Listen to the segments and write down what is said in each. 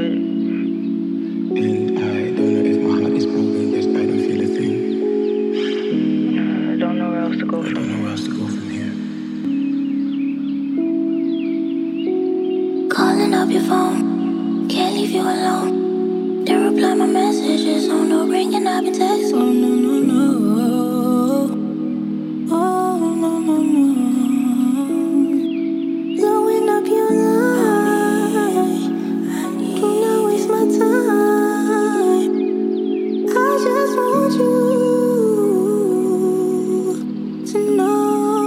it. And I don't know if my heart is broken, cause I don't feel a thing. I don't know where else to go I from. don't know where else to go from here. Calling up your phone, can't leave you alone. Then reply my messages, oh no, ringing up your text. Oh no, no, no. Oh no, no, no. Blowing up your line. Do not waste my time. I just want you to know.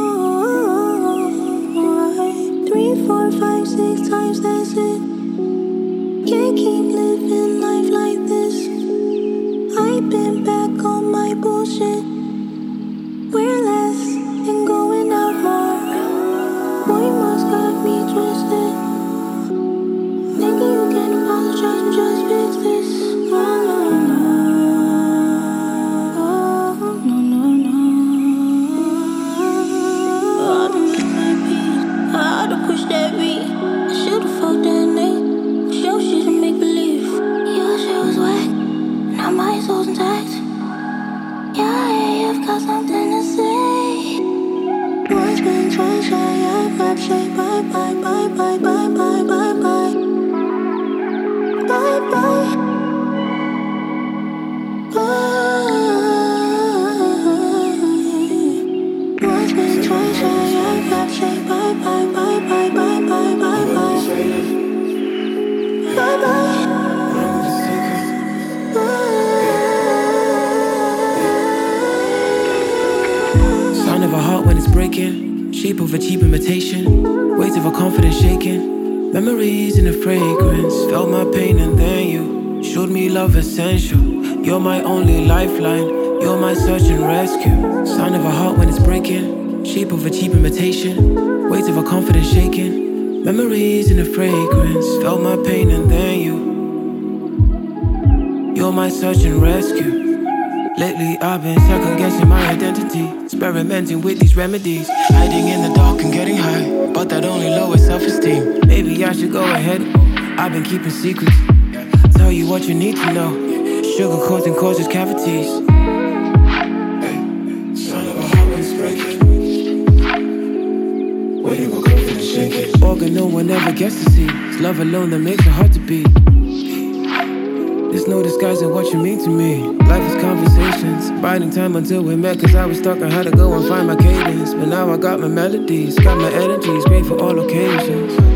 3, 4, 5, 6 times, that's it. Can't keep living life like this. I've been back on my bullshit. We're less and going out more. Boy must got me twisted. Thinking you can apologize and just fix this. Oh no, no. Oh no, no, no. Oh, I done missed my beat. I oughta push that beat. I should've fucked that nigga. Show shit to make believe. Your shit was whack. Now my soul's intact. Yeah, I've got something to say. Once been twice shy, I've got say bye, bye, bye, bye, bye, bye, bye, bye. Bye, bye. Bye. Once been twice shy, I've got say bye, bye, bye, bye, bye, bye, bye, bye. Bye, bye. Sound of a heart when it's breaking, shape of a cheap imitation, weight of a confidence shaking, memories in a fragrance. Felt my pain and then you showed me love essential. You're my only lifeline, you're my search and rescue. Sound of a heart when it's breaking, shape of a cheap imitation, weight of a confidence shaking, memories in a fragrance. Felt my pain and then you're my search and rescue. Lately I've been second-guessing my identity, experimenting with these remedies, hiding in the dark and getting high, but that only lowers self-esteem. Maybe I should go ahead, I've been keeping secrets. Tell you what you need to know, sugarcoating causes cavities. Hey, sound of a heart when it's breaking. Waiting for confidence shaking. Organ no one ever gets to see, it's love alone that makes it hard to beat. There's no disguising what you mean to me. Life is conversations, biding time until we met. Cause I was stuck, I had to go and find my cadence. But now I got my melodies, got my energies, great for all occasions.